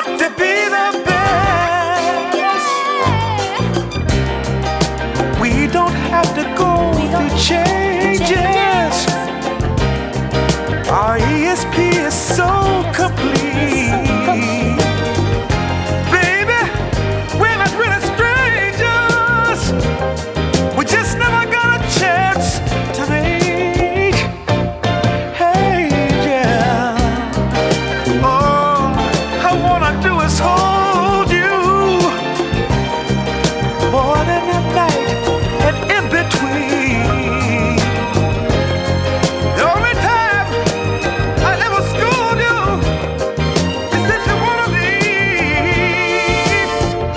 to be the best. We don't have to go through changes. Our ESP is so complete. Baby, we're not really strangers. We just never got a chance to meet. Hey, yeah. All I wanna do is hold you more than a night and in between. The only time I ever scold you is if you wanna leave.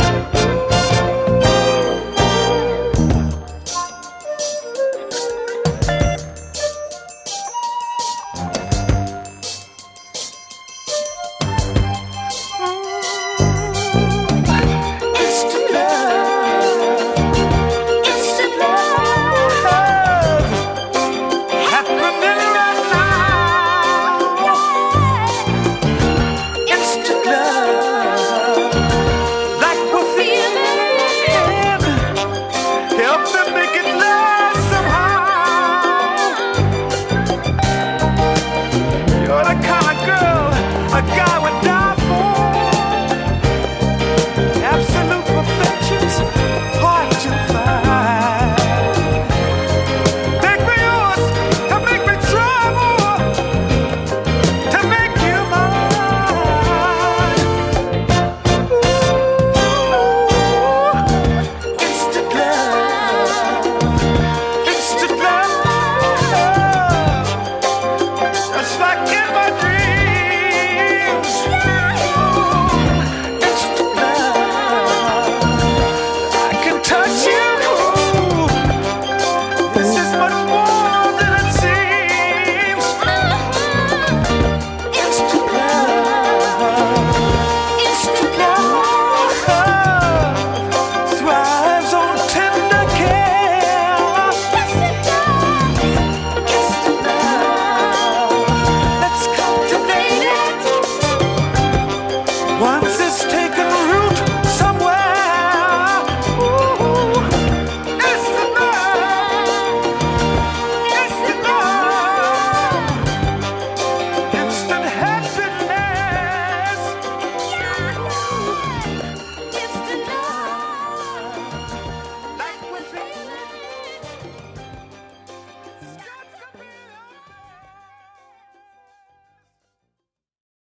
It's the love. It's the love happening right now. It's the love like we're feeling. Help me make it last somehow. You're the kind of girl a guy would die for. Absolute perfection's hard to find. Make me yours to make me try more to make you mine. Ooh, it's the love. It's the love. Just like in my dreams. It's the love. I can touch you. This is much more than it seems. It's the love. It's the love. Thrives on tender care. Yes, it does. It's the love. Let's cultivate it. Once it's taken root.